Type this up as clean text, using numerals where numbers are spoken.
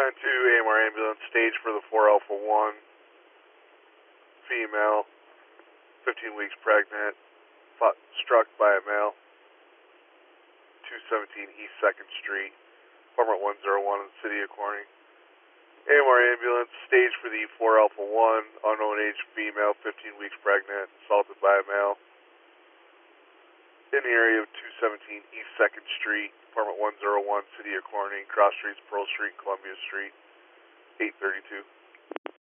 292 AMR ambulance, stage for the 4 Alpha 1, female, 15 weeks pregnant, struck by a male, 217 East 2nd Street, apartment 101 in the city of Corning. AMR ambulance, stage for the 4 Alpha 1, unknown age female, 15 weeks pregnant, assaulted by a male, in the area of 217 East 2nd Street, apartment 101, city of Corning, cross streets, Pearl Street, Columbia Street, 832.